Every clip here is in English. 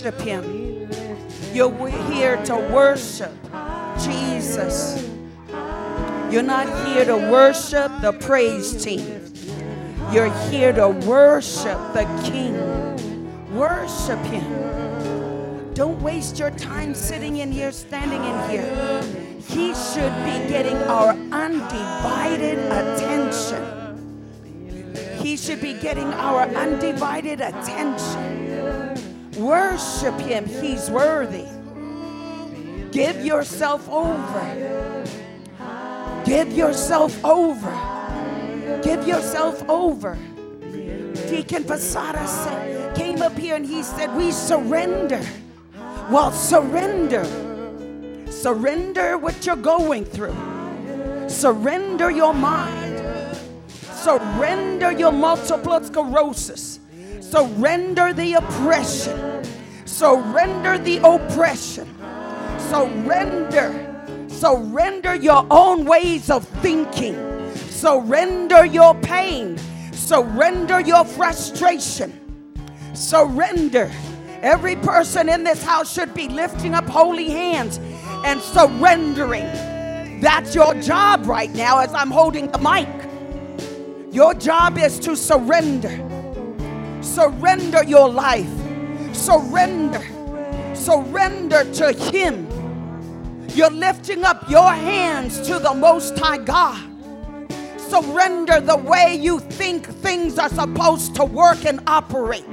worship him. You're here to worship Jesus. You're not here to worship the praise team. You're here to worship the King. Worship him. Don't waste your time sitting in here, standing in here. He should be getting our undivided attention. He should be getting our undivided attention. Worship him. He's worthy. Give yourself over. Give yourself over. Give yourself over. Deacon Posada came up here and he said, we surrender. Well, surrender. Surrender what you're going through. Surrender your mind. Surrender your multiple sclerosis. Surrender the oppression. Surrender the oppression. Surrender. Surrender your own ways of thinking. Surrender your pain. Surrender your frustration. Surrender. Every person in this house should be lifting up holy hands and surrendering. That's your job right now as I'm holding the mic. Your job is to surrender. Surrender your life. Surrender. Surrender to him. You're lifting up your hands to the Most High God. Surrender the way you think things are supposed to work and operate.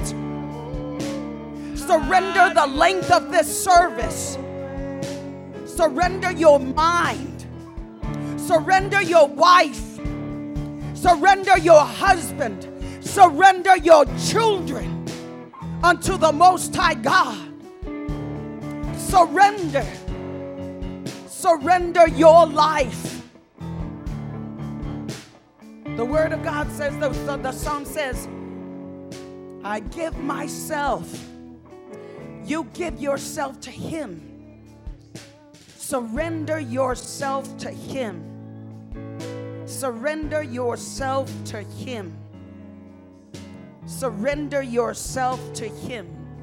Surrender the length of this service. Surrender your mind. Surrender your wife. Surrender your husband. Surrender your children unto the Most High God. Surrender. Surrender your life. The Word of God says, the Psalm says, I give myself. You give yourself to him. Surrender yourself to him. Surrender yourself to him. Surrender yourself to him.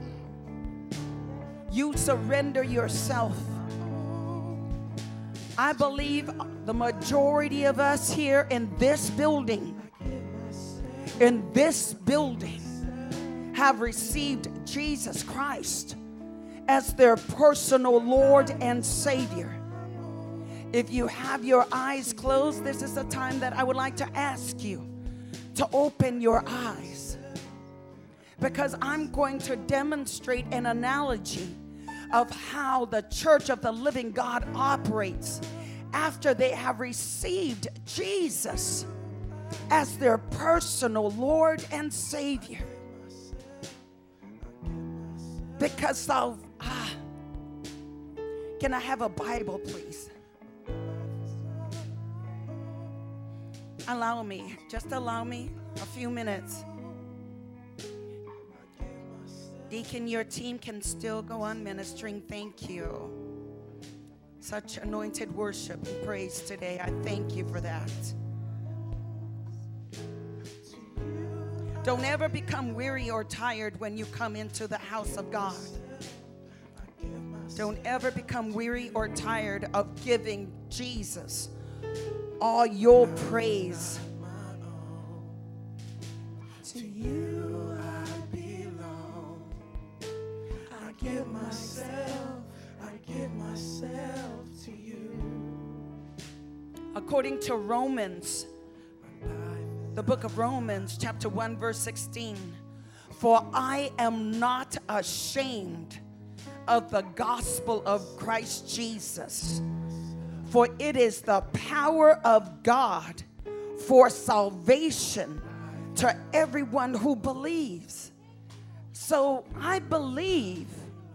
You surrender yourself. I believe the majority of us here in this building, have received Jesus Christ as their personal Lord and Savior. If you have your eyes closed, this is the time that I would like to ask you to open your eyes, because I'm going to demonstrate an analogy of how the Church of the Living God operates after they have received Jesus as their personal Lord and Savior. Because of, can I have a Bible, please? Just allow me a few minutes. Deacon, your team can still go on ministering. Thank you. Such anointed worship and praise today. I thank you for that. Don't ever become weary or tired when you come into the house of God. Don't ever become weary or tired of giving Jesus all your praise. To you I belong. I give myself to you. According to Romans, the book of Romans, chapter 1, verse 16. For I am not ashamed of the gospel of Christ Jesus, for it is the power of God for salvation to everyone who believes. So I believe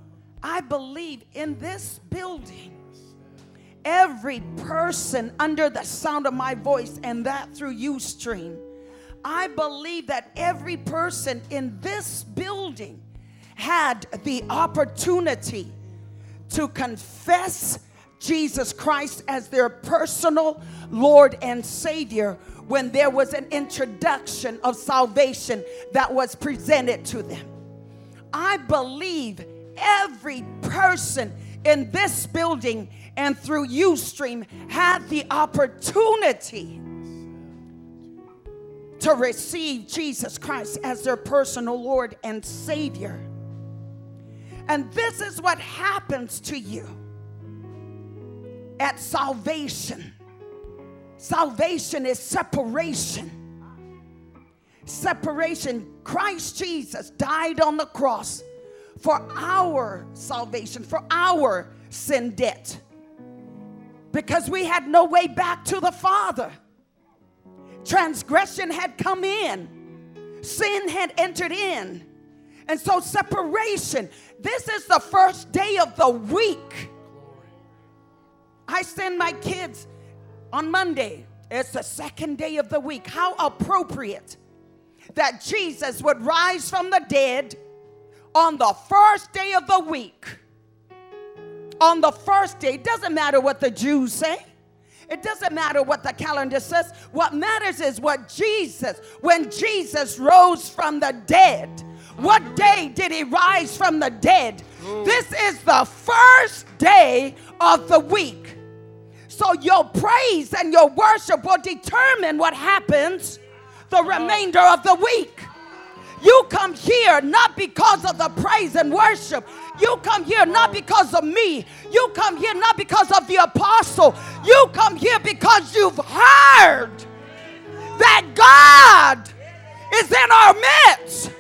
in this building, every person under the sound of my voice, and that through Ustream, I believe that every person in this building had the opportunity to confess Jesus Christ as their personal Lord and Savior when there was an introduction of salvation that was presented to them. I believe every person in this building and through Ustream had the opportunity to receive Jesus Christ as their personal Lord and Savior. And this is what happens to you at salvation. Salvation is separation. Separation. Christ Jesus died on the cross for our salvation, for our sin debt, because we had no way back to the Father. Transgression had come in. Sin had entered in. And so separation. This is the first day of the week. I send my kids on Monday. It's the second day of the week. How appropriate that Jesus would rise from the dead on the first day of the week. On the first day. It doesn't matter what the Jews say. It doesn't matter what the calendar says. What matters is what Jesus, when Jesus rose from the dead. What day did he rise from the dead? This is the first day of the week. So your praise and your worship will determine what happens the remainder of the week. You come here not because of the praise and worship. You come here not because of me. You come here not because of the apostle. You come here because you've heard that God is in our midst.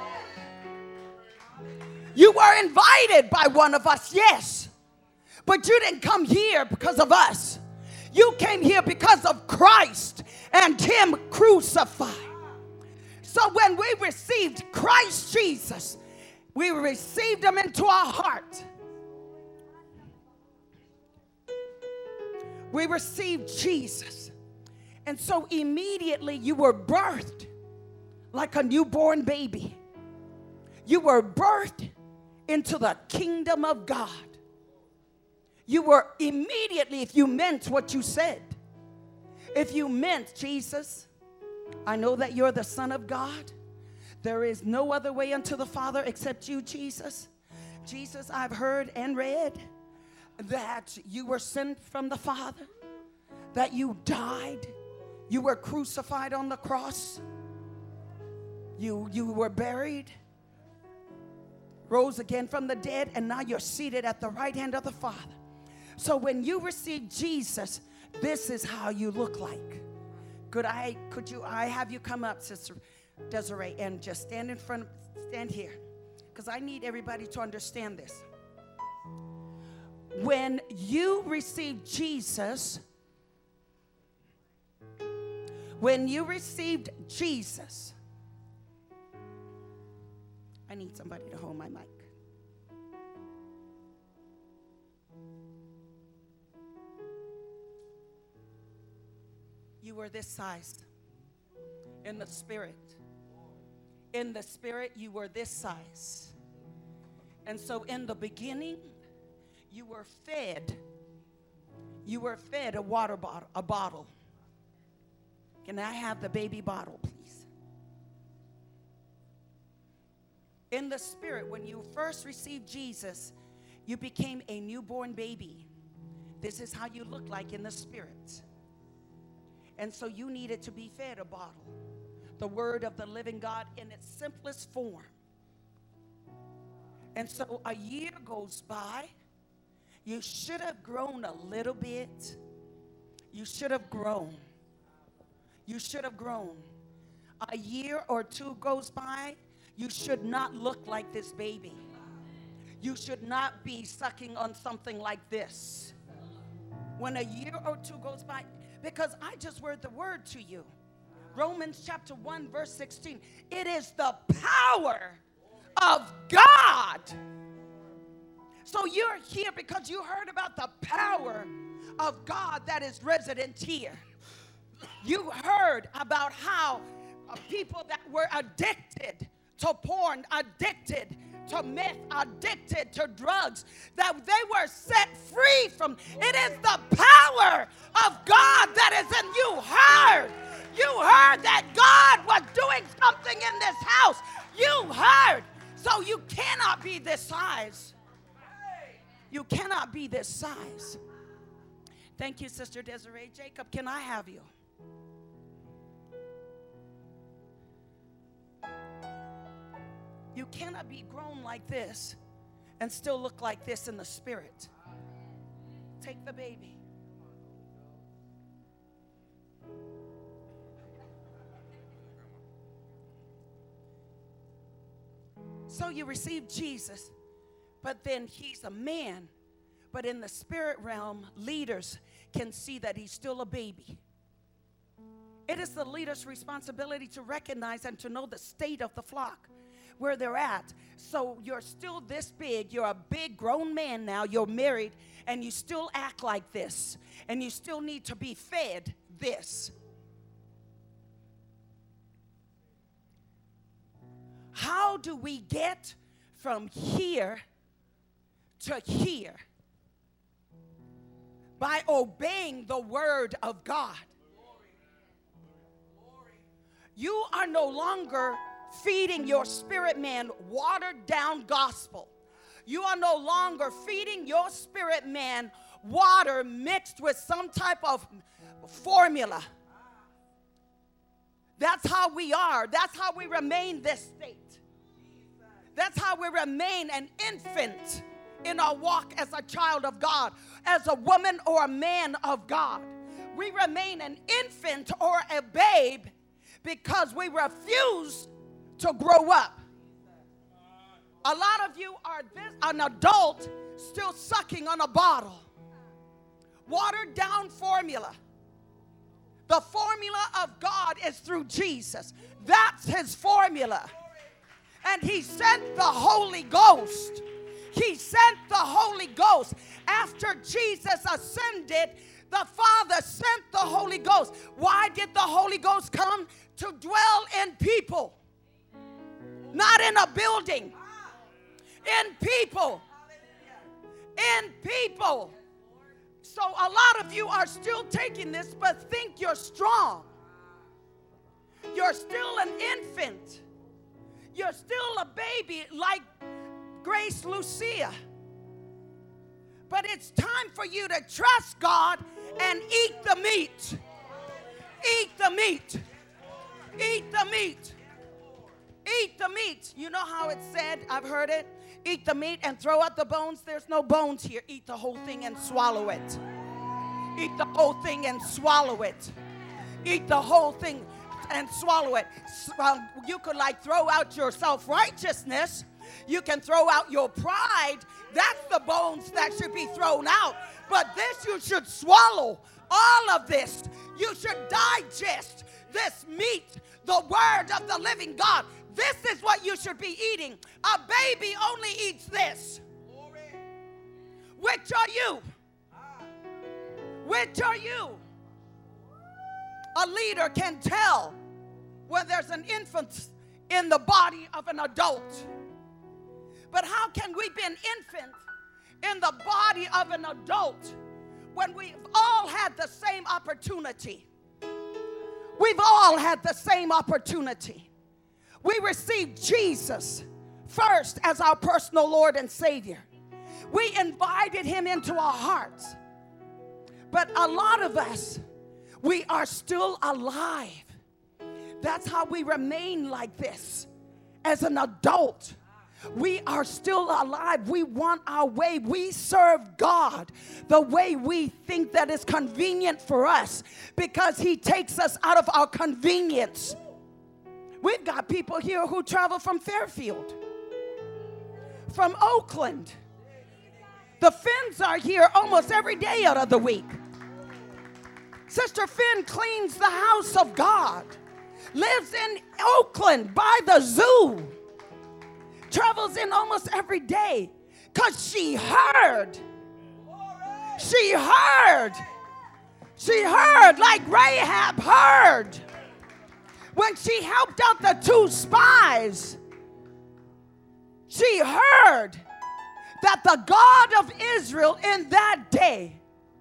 You were invited by one of us, yes. But you didn't come here because of us. You came here because of Christ and him crucified. So when we received Christ Jesus, we received him into our heart. We received Jesus. And so immediately you were birthed like a newborn baby. You were birthed into the kingdom of God. You were immediately, if you meant what you said, if you meant, Jesus, I know that you're the Son of God. There is no other way unto the Father except you, Jesus. Jesus, I've heard and read that you were sent from the Father, that you died, you were crucified on the cross, you were buried, rose again from the dead, and now you're seated at the right hand of the Father. So when you receive Jesus, this is how you look like. Could I have you come up, Sister Desiree, and just stand in front, stand here, because I need everybody to understand this. When you receive Jesus, when you received Jesus, I need somebody to hold my mic. You were this size in the spirit. In the spirit, you were this size. And so in the beginning, you were fed. You were fed a water bottle, a bottle. Can I have the baby bottle, please? In the spirit, when you first received Jesus, you became a newborn baby. This is how you look like in the spirit. And so you needed to be fed a bottle, the word of the living God in its simplest form. And so a year goes by. You should have grown a little bit. You should have grown. You should have grown. A year or two goes by. You should not look like this baby. You should not be sucking on something like this. When a year or two goes by, because I just read the word to you. Romans chapter 1 verse 16. It is the power of God. So you're here because you heard about the power of God that is resident here. You heard about how people that were addicted to porn, addicted to meth, addicted to drugs, that they were set free from. It is the power of God that is in you. You heard that God was doing something in this house. You heard. So you cannot be this size. You cannot be this size. Thank you, Sister Desiree. Jacob, can I have you? You cannot be grown like this and still look like this in the spirit. Take the baby. So you receive Jesus, but then he's a man. But in the spirit realm, leaders can see that he's still a baby. It is the leader's responsibility to recognize and to know the state of the flock, where they're at. So you're still this big. You're a big grown man now. You're married, and you still act like this. And you still need to be fed this. How do we get from here to here? By obeying the word of God. You are no longer feeding your spirit man watered down gospel. You are no longer feeding your spirit man water mixed with some type of formula. That's how we are. That's how we remain this state. That's how we remain an infant in our walk as a child of God, as a woman or a man of God. We remain an infant or a babe because we refuse to grow up. A lot of you are an adult still sucking on a bottle. Watered down formula. The formula of God is through Jesus. That's his formula. And he sent the Holy Ghost. He sent the Holy Ghost. After Jesus ascended, the Father sent the Holy Ghost. Why did the Holy Ghost come? To dwell in people. Not in a building. In people. In people. So a lot of you are still taking this, but think you're strong. You're still an infant. You're still a baby like Grace Lucia. But it's time for you to trust God and eat the meat. Eat the meat. Eat the meat. Eat the meat. You know how it's said? I've heard it. Eat the meat and throw out the bones. There's no bones here. Eat the whole thing and swallow it. Eat the whole thing and swallow it. Eat the whole thing and swallow it. You could like throw out your self-righteousness. You can throw out your pride. That's the bones that should be thrown out. But this you should swallow. All of this. You should digest this meat, the word of the living God. This is what you should be eating. A baby only eats this. Which are you? Which are you? A leader can tell when there's an infant in the body of an adult. But how can we be an infant in the body of an adult when we've all had the same opportunity? We've all had the same opportunity. We received Jesus first as our personal Lord and Savior. We invited him into our hearts. But a lot of us, we are still alive. That's how we remain like this as an adult. We are still alive. We want our way. We serve God the way we think that is convenient for us because he takes us out of our convenience. We've got people here who travel from Fairfield, from Oakland. The Finns are here almost every day out of the week. Sister Finn cleans the house of God, lives in Oakland by the zoo, travels in almost every day because she heard. She heard. She heard like Rahab heard. When she helped out the two spies, she heard that the God of Israel in that day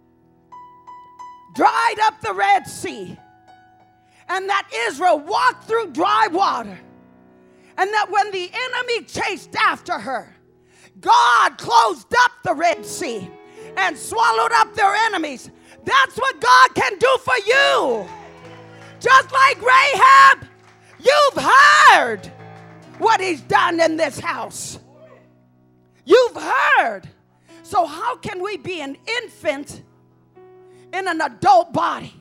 dried up the Red Sea and that Israel walked through dry water And that when the enemy chased after her, God closed up the Red Sea and swallowed up their enemies. That's what God can do for you. Just like Rahab, you've heard what he's done in this house. You've heard. So how can we be an infant in an adult body?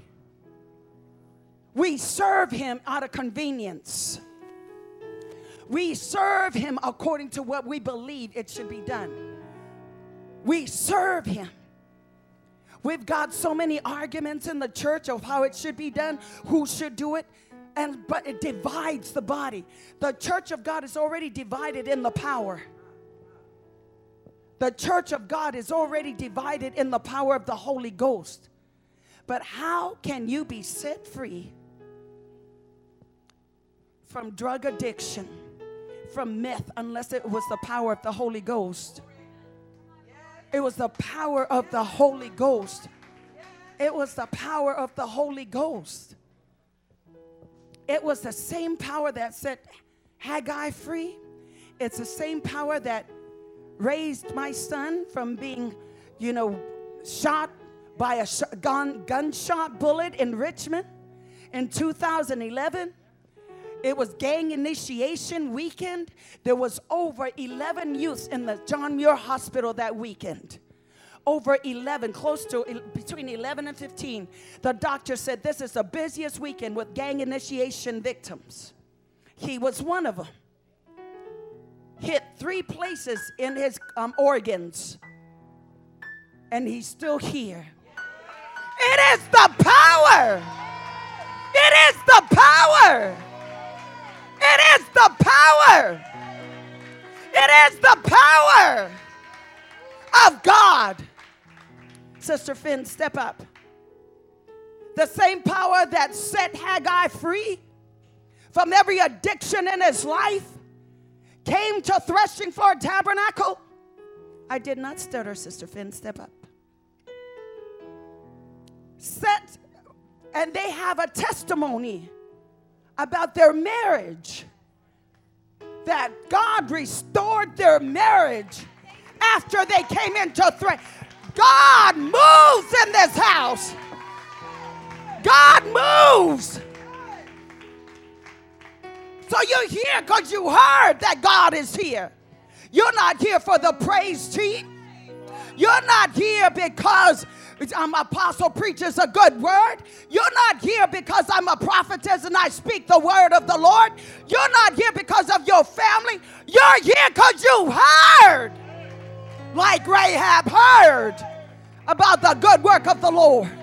We serve him out of convenience. We serve him according to what we believe it should be done. We serve him. We've got so many arguments in the church of how it should be done, who should do it, but it divides the body. The church of God is already divided in the power. The church of God is already divided in the power of the Holy Ghost. But how can you be set free from drug addiction, from meth, unless it was the power of the Holy Ghost? It was the power of the Holy Ghost. It was the power of the Holy Ghost. It was the same power that set Haggai free. It's the same power that raised my son from being, shot by a gunshot bullet in Richmond in 2011. It was gang initiation weekend. There was over 11 youths in the John Muir Hospital that weekend. Over 11, close to between 11 and 15. The doctor said this is the busiest weekend with gang initiation victims. He was one of them. Hit 3 places in his organs. And he's still here. It is the power. It is the power. It is the power. It is the power of God. Sister Finn, step up. The same power that set Haggai free from every addiction in his life came to Threshing Floor Tabernacle. I did not stutter, Sister Finn, step up. And they have a testimony about their marriage, that God restored their marriage after they came into threat. God moves in this house. God moves. So you're here because you heard that God is here. You're not here for the praise team. You're not here because I'm apostle preaches a good word. You're not here because I'm a prophetess and I speak the word of the Lord. You're not here because of your family. You're here because you heard, like Rahab heard, about the good work of the Lord.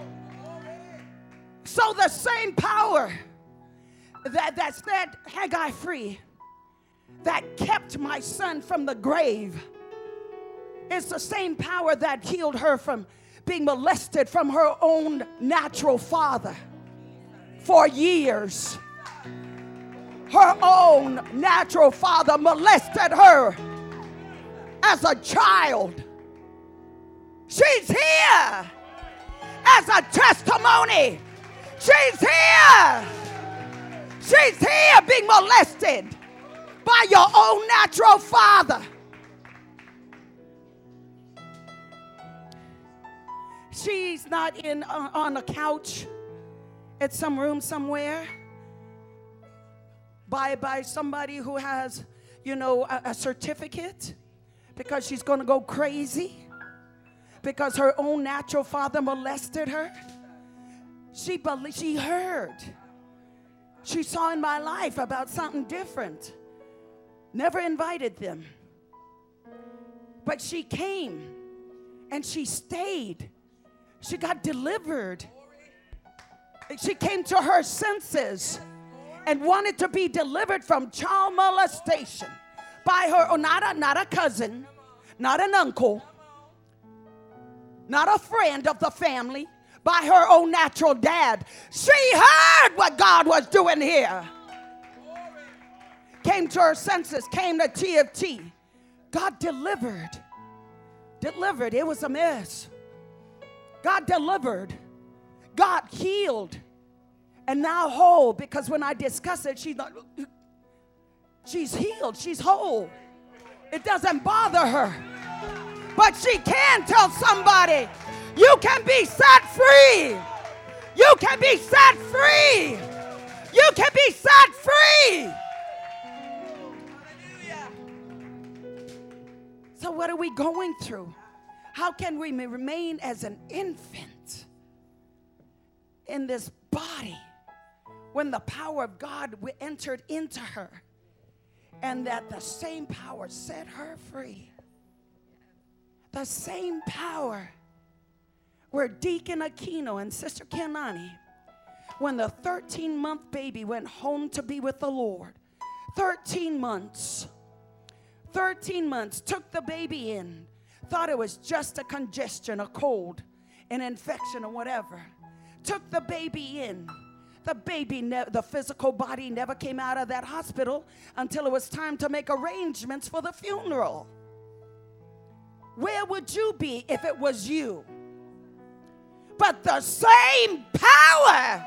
So the same power that set Haggai free, that kept my son from the grave, is the same power that healed her from being molested from her own natural father for years. Her own natural father molested her as a child. She's here as a testimony. She's here. She's here being molested by your own natural father. She's not on a couch at some room somewhere by somebody who has, a certificate, because she's going to go crazy because her own natural father molested her. She heard. She saw in my life about something different. Never invited them. But she came and she stayed. She got delivered. She came to her senses and wanted to be delivered from child molestation by her, not a cousin, not an uncle, not a friend of the family, by her own natural dad. She heard what God was doing here. Came to her senses, came to TFT. God delivered. It was a mess. God delivered. God healed. And now whole, because when I discuss it, She's healed. She's whole. It doesn't bother her. But she can tell somebody, you can be set free. You can be set free. You can be set free. So what are we going through? How can we remain as an infant in this body when the power of God entered into her, and that the same power set her free? The same power where Deacon Aquino and Sister Kenani, when the 13-month baby went home to be with the Lord, 13 months, took the baby in, thought it was just a congestion, a cold, an infection or whatever. Took the baby in. The baby, the physical body never came out of that hospital until it was time to make arrangements for the funeral. Where would you be if it was you? But the same power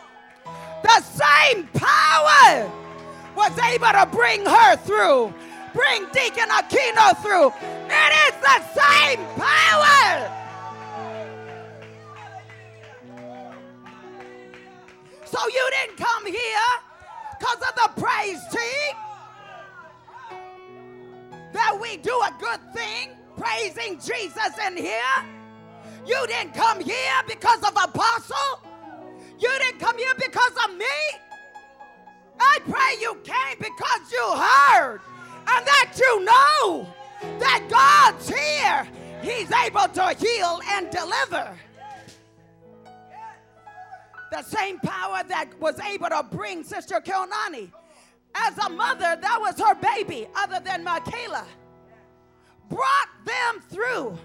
was able to bring her through. Bring Deacon Aquino through. It is the same power. So you didn't come here because of the praise team. That we do a good thing, praising Jesus in here. You didn't come here because of Apostle. You didn't come here because of me. I pray you came because you heard. And that you know that God's here. He's able to heal and deliver. The same power that was able to bring Sister Kenani. As a mother, that was her baby, other than Michaela. Brought them through.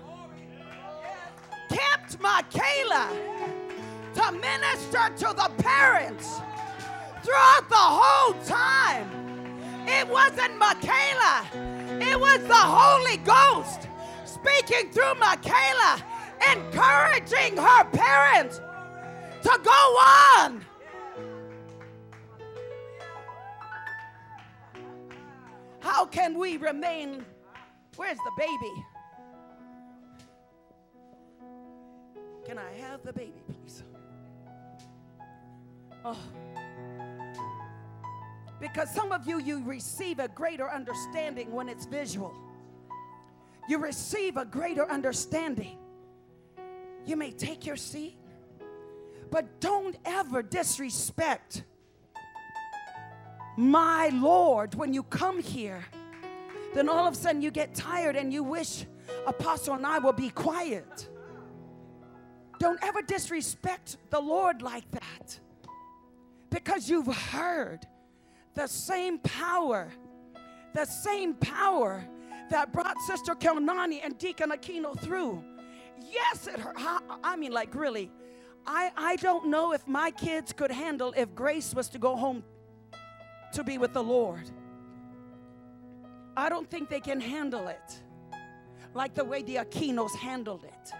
Kept Michaela to minister to the parents throughout the whole time. It wasn't Michaela. It was the Holy Ghost speaking through Michaela, encouraging her parents to go on. How can we remain? Where's the baby? Can I have the baby, please? Oh. Because some of you receive a greater understanding when it's visual. You receive a greater understanding. You may take your seat, but don't ever disrespect my Lord when you come here. Then all of a sudden you get tired and you wish Apostle and I will be quiet. Don't ever disrespect the Lord like that, because you've heard the same power that brought Sister Kenani and Deacon Aquino through. Yes, it hurt. I mean, like, really. I don't know if my kids could handle if Grace was to go home to be with the Lord. I don't think they can handle it like the way the Aquinos handled it.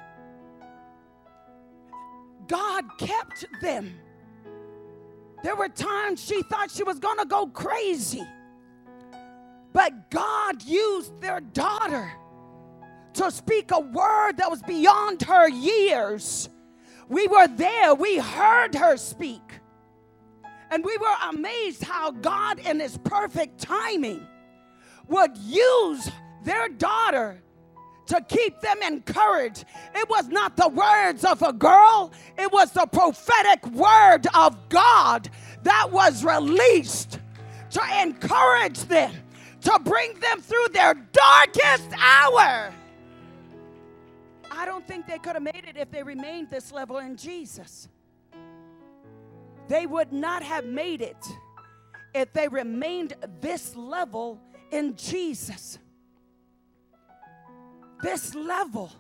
God kept them. There were times she thought she was going to go crazy. But God used their daughter to speak a word that was beyond her years. We were there. We heard her speak. And we were amazed how God, in His perfect timing, would use their daughter to keep them encouraged. It was not the words of a girl. It was the prophetic word of God that was released to encourage them, to bring them through their darkest hour. I don't think they could have made it if they remained this level in Jesus. They would not have made it if they remained this level in Jesus. This level.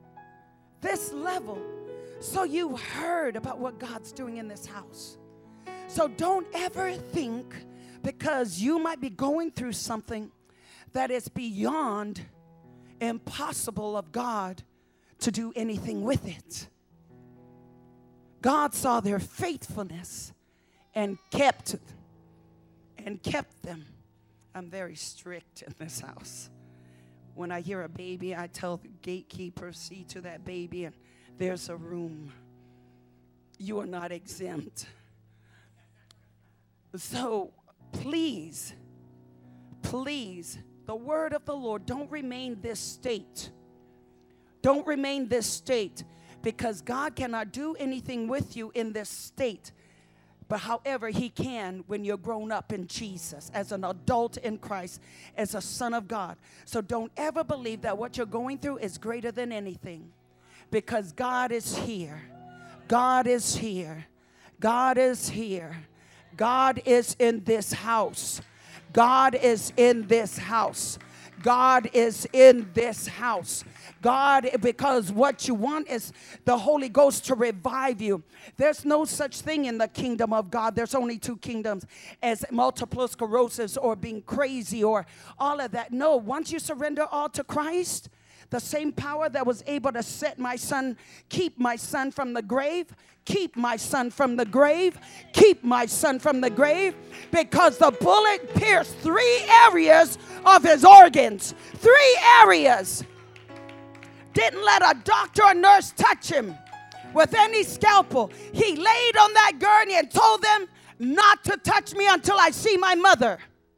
So you heard about what God's doing in this house. So don't ever think, because you might be going through something that is beyond impossible of God to do anything with it. God saw their faithfulness and kept them I'm very strict in this house. When I hear a baby, I tell the gatekeeper, see to that baby, and there's a room. You are not exempt. So please, the word of the Lord, don't remain this state. Don't remain this state, because God cannot do anything with you in this state. But however, he can when you're grown up in Jesus, as an adult in Christ, as a son of God. So don't ever believe that what you're going through is greater than anything, because God is here. God is here. God is here. God is in this house. God is in this house. God is in this house. God, because what you want is the Holy Ghost to revive you. There's no such thing in the kingdom of God. There's only two kingdoms, as multiple sclerosis or being crazy or all of that. No, once you surrender all to Christ, the same power that was able to set my son, keep my son from the grave, keep my son from the grave, keep my son from the grave, because the bullet pierced 3 areas of his organs. 3 areas. Didn't let a doctor or nurse touch him with any scalpel. He laid on that gurney and told them not to touch me until I see my mother.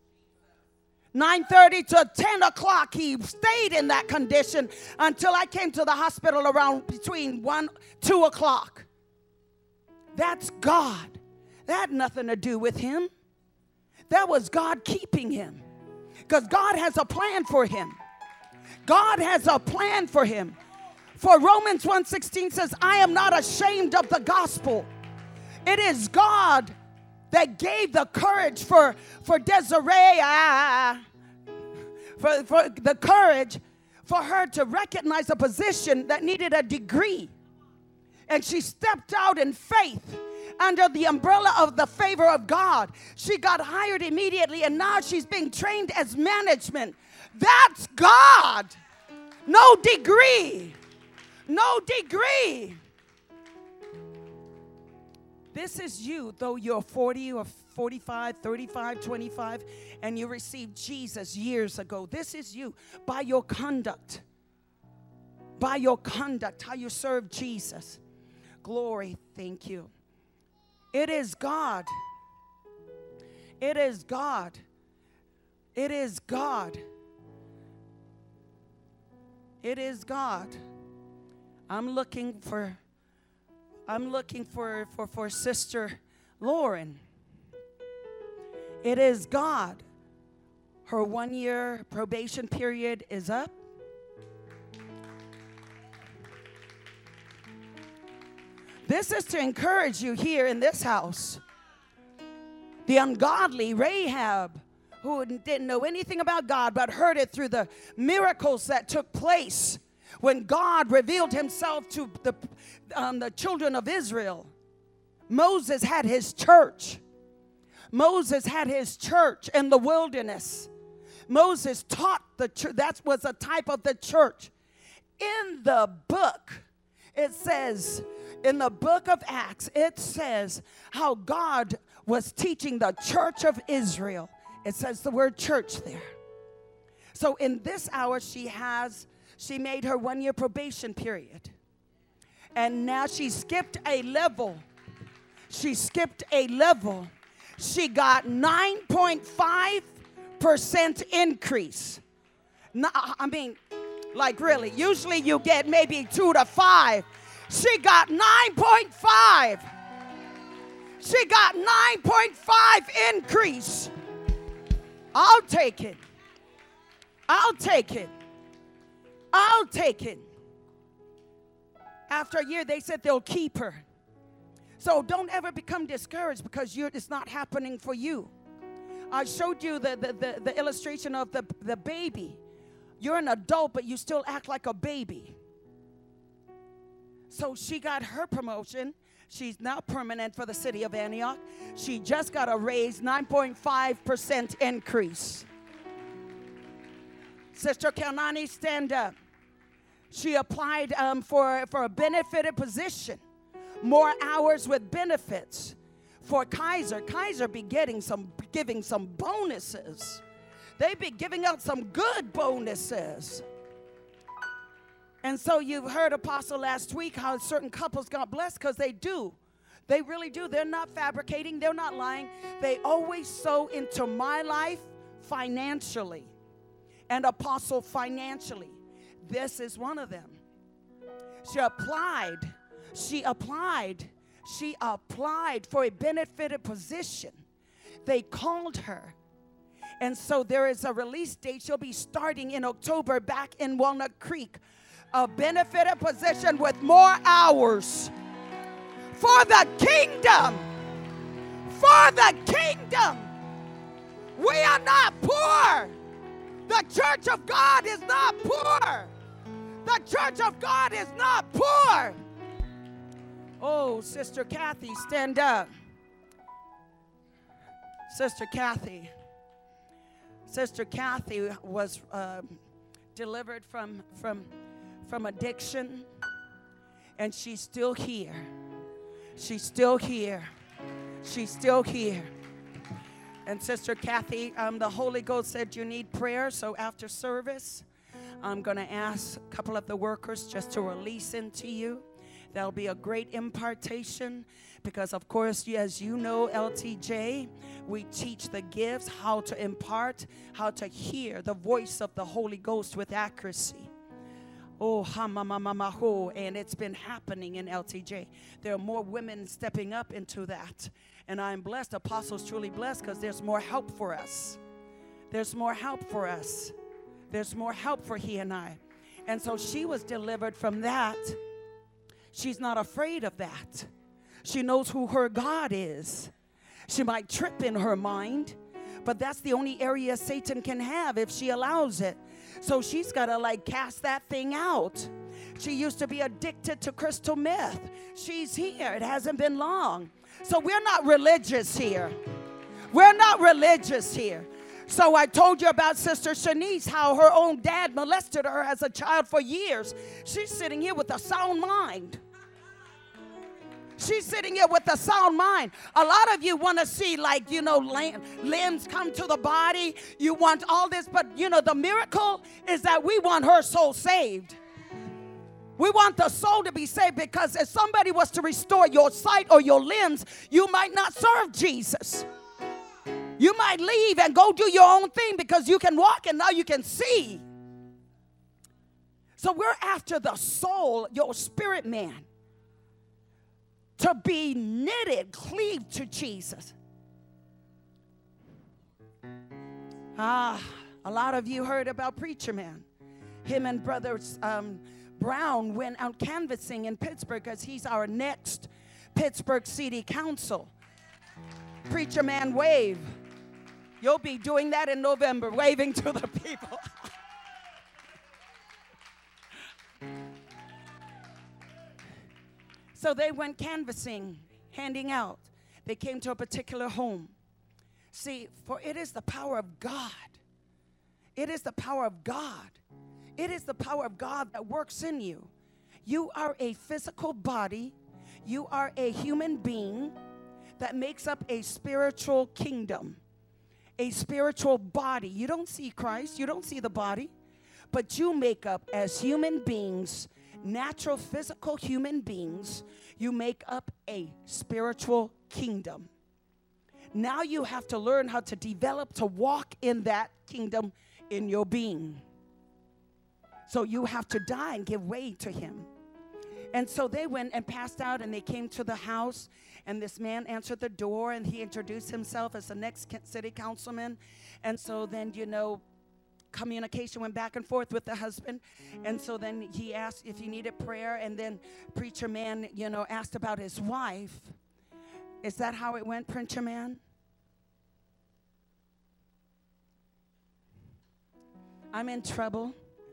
9:30 to 10 o'clock, he stayed in that condition until I came to the hospital around between 2 o'clock. That's God. That had nothing to do with him. That was God keeping him, because God has a plan for him. God has a plan for him. For Romans 1:16 says, I am not ashamed of the gospel. It is God that gave the courage for Desiree, for the courage for her to recognize a position that needed a degree. And she stepped out in faith under the umbrella of the favor of God. She got hired immediately, and now she's being trained as management. That's God. No degree. No degree. This is you, though you're 40 or 45, 35, 25, and you received Jesus years ago. This is you by your conduct. By your conduct, how you serve Jesus. Glory, thank you. It is God. It is God. It is God. It is God. I'm looking for Sister Lauren. It is God. Her 1-year probation period is up. This is to encourage you here in this house. The ungodly Rahab, who didn't know anything about God but heard it through the miracles that took place when God revealed himself to the children of Israel. Moses had his church. Moses had his church in the wilderness. Moses taught the church. That was a type of the church. In the book, it says, in the book of Acts, it says how God was teaching the church of Israel. It says the word church there. So in this hour, she made her 1-year probation period. And now she skipped a level. She skipped a level. She got 9.5% increase. No, I mean, like really, usually you get maybe 2 to 5. She got 9.5. She got 9.5 increase. I'll take it. I'll take it. I'll take it. After a year, they said they'll keep her. So don't ever become discouraged because it's not happening for you. I showed you the illustration of the baby. You're an adult, but you still act like a baby. So she got her promotion. She's now permanent for the city of Antioch. She just got a raise, 9.5% increase. Sister Kelnani, stand up. She applied for a benefited position. More hours with benefits. For Kaiser be giving some bonuses. They be giving out some good bonuses. And so you've heard Apostle last week how certain couples got blessed because they do. They really do. They're not fabricating. They're not lying. They always sow into my life financially. And Apostle financially. This is one of them. She applied for a benefited position. They called her. And so there is a release date. She'll be starting in October back in Walnut Creek. A benefited position with more hours. For the kingdom. For the kingdom. We are not poor. The church of God is not poor. The church of God is not poor. Oh, Sister Kathy, stand up. Sister Kathy. Sister Kathy was delivered from addiction, and she's still here. She's still here. She's still here. And Sister Kathy, the Holy Ghost said you need prayer, so after service, I'm going to ask a couple of the workers just to release into you. That'll be a great impartation because, of course, as you know, LTJ, we teach the gifts, how to impart, how to hear the voice of the Holy Ghost with accuracy. Oh, and it's been happening in LTJ. There are more women stepping up into that. And I'm blessed. Apostles truly blessed because there's more help for us. There's more help for us. There's more help for he and I. And so she was delivered from that. She's not afraid of that. She knows who her God is. She might trip in her mind, but that's the only area Satan can have if she allows it. So she's got to cast that thing out. She used to be addicted to crystal meth. She's here. It hasn't been long. So we're not religious here. We're not religious here. So I told you about Sister Shanice, how her own dad molested her as a child for years. She's sitting here with a sound mind. She's sitting here with a sound mind. A lot of you want to see, limbs come to the body. You want all this, but, the miracle is that we want her soul saved. We want the soul to be saved because if somebody was to restore your sight or your limbs, you might not serve Jesus. You might leave and go do your own thing because you can walk and now you can see. So we're after the soul, your spirit man, to be knitted, cleaved to Jesus. A lot of you heard about Preacher Man. Him and Brother Brown went out canvassing in Pittsburgh because he's our next Pittsburgh City Council. Preacher Man, wave. You'll be doing that in November, waving to the people. So they went canvassing, handing out. They came to a particular home. See, for it is the power of God. It is the power of God. It is the power of God that works in you. You are a physical body. You are a human being that makes up a spiritual kingdom, a spiritual body. You don't see Christ. You don't see the body. But you make up as human beings, natural, physical human beings, you make up a spiritual kingdom. Now you have to learn how to develop to walk in that kingdom in your being. So you have to die and give way to him. And so they went and passed out and they came to the house, and this man answered the door and he introduced himself as the next city councilman. And so then, communication went back and forth with the husband. And so then he asked if he needed prayer, and then Preacher Man, asked about his wife. Is that how it went, Preacher Man? I'm in trouble.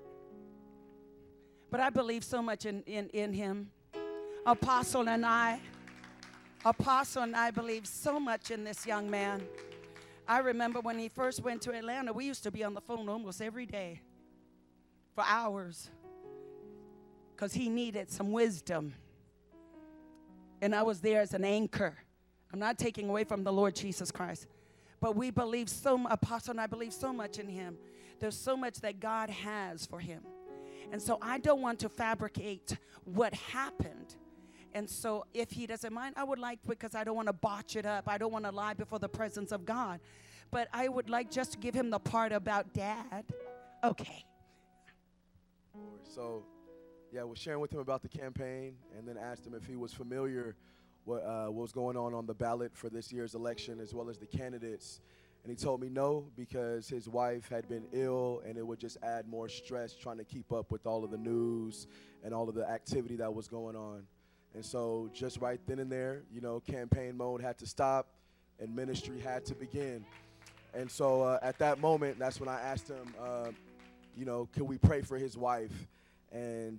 But I believe so much in him. Apostle and I believe so much in this young man. I remember when he first went to Atlanta, we used to be on the phone almost every day for hours because he needed some wisdom. And I was there as an anchor. I'm not taking away from the Lord Jesus Christ. But we believe Apostle and I believe so much in him. There's so much that God has for him. And so I don't want to fabricate what happened. And so if he doesn't mind, I would like, because I don't want to botch it up. I don't want to lie before the presence of God. But I would like just to give him the part about Dad. Okay. So, yeah, I was sharing with him about the campaign and then asked him if he was familiar what was going on the ballot for this year's election as well as the candidates. And he told me no, because his wife had been ill and it would just add more stress trying to keep up with all of the news and all of the activity that was going on. And so just right then and there, you know, campaign mode had to stop and ministry had to begin. And so at that moment, that's when I asked him, you know, can we pray for his wife? And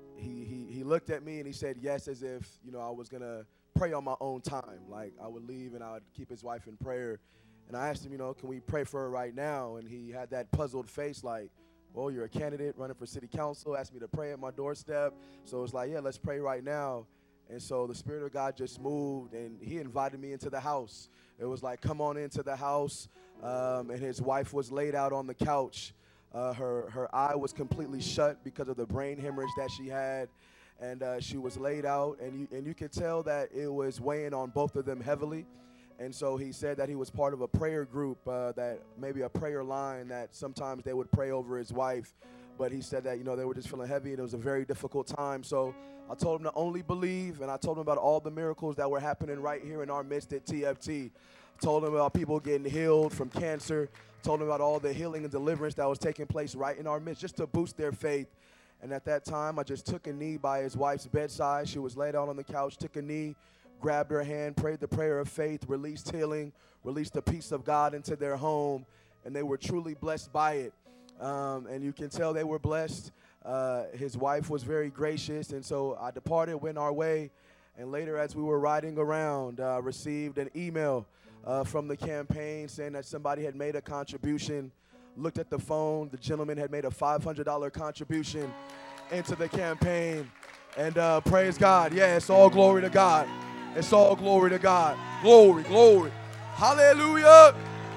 he looked at me and he said yes, as if, you know, I was going to pray on my own time. Like I would leave and I would keep his wife in prayer. And I asked him, you know, can we pray for her right now? And he had that puzzled face like, well, you're a candidate running for city council, asked me to pray at my doorstep. So it's like, yeah, let's pray right now. And so the Spirit of God just moved, and he invited me into the house. It was like, come on into the house. And his wife was laid out on the couch. Her eye was completely shut because of the brain hemorrhage that she had. And she was laid out, and you could tell that it was weighing on both of them heavily. And so he said that he was part of a prayer group, that maybe a prayer line that sometimes they would pray over his wife. But he said that, you know, they were just feeling heavy and it was a very difficult time. So I told him to only believe, and I told him about all the miracles that were happening right here in our midst at TFT. I told him about people getting healed from cancer. Told him about all the healing and deliverance that was taking place right in our midst, just to boost their faith. And at that time, I just took a knee by his wife's bedside. She was laid out on the couch, took a knee, grabbed her hand, prayed the prayer of faith, released healing, released the peace of God into their home, and they were truly blessed by it. And you can tell they were blessed. His wife was very gracious, and so I departed, went our way, and later as we were riding around, received an email from the campaign saying that somebody had made a contribution. Looked at the phone, the gentleman had made a $500 contribution into the campaign, and praise God. Yeah, it's all glory to God. It's all glory to God. Glory, glory. Hallelujah.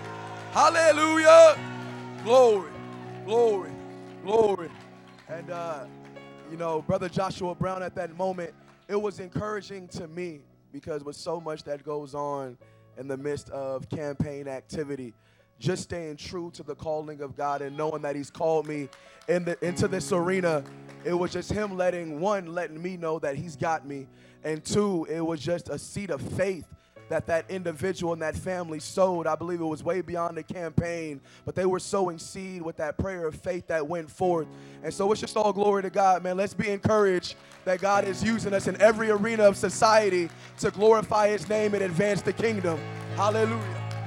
Hallelujah. Glory, glory, glory. And, you know, Brother Joshua Brown, at that moment, it was encouraging to me because with so much that goes on in the midst of campaign activity, just staying true to the calling of God and knowing that he's called me into this arena, it was just him letting me know that he's got me, and two, it was just a seed of faith that individual and that family sowed. I believe it was way beyond the campaign, but they were sowing seed with that prayer of faith that went forth. And so it's just all glory to God, man. Let's be encouraged that God is using us in every arena of society to glorify his name and advance the kingdom. Hallelujah.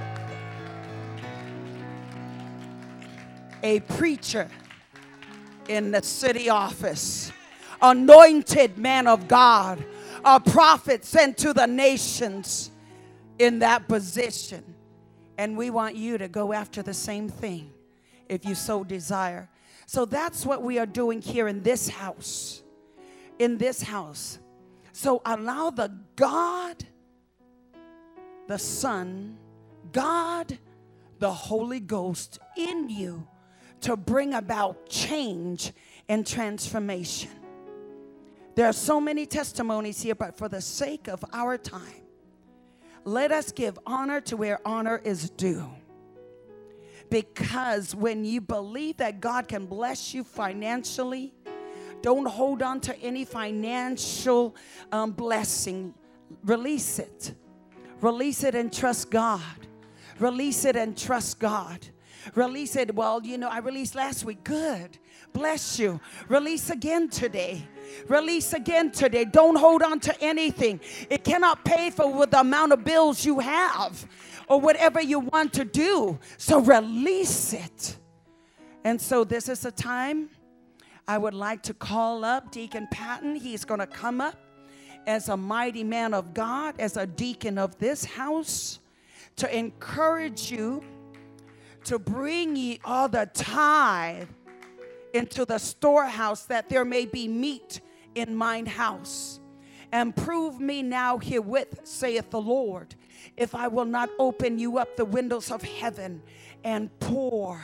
A preacher in the city office, anointed man of God, a prophet sent to the nations in that position. And we want you to go after the same thing if you so desire. So that's what we are doing here in this house. In this house. So allow the God, the Son, God, the Holy Ghost in you to bring about change and transformation. There are so many testimonies here, but for the sake of our time, let us give honor to where honor is due. Because when you believe that God can bless you financially, don't hold on to any financial blessing. Release it. Release it and trust God. Release it and trust God. Release it. Well, you know, I released last week. Good. Bless you. Release again today. Release again today. Don't hold on to anything. It cannot pay for the amount of bills you have or whatever you want to do. So release it. And so this is a time I would like to call up Deacon Patton. He's going to come up as a mighty man of God, as a deacon of this house, to encourage you to bring ye all the tithe into the storehouse, that there may be meat in mine house. And prove me now herewith, saith the Lord, if I will not open you up the windows of heaven and pour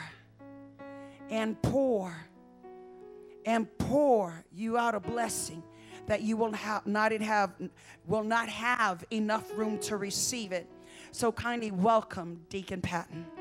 you out a blessing that you will not have enough room to receive it. So kindly welcome Deacon Patton.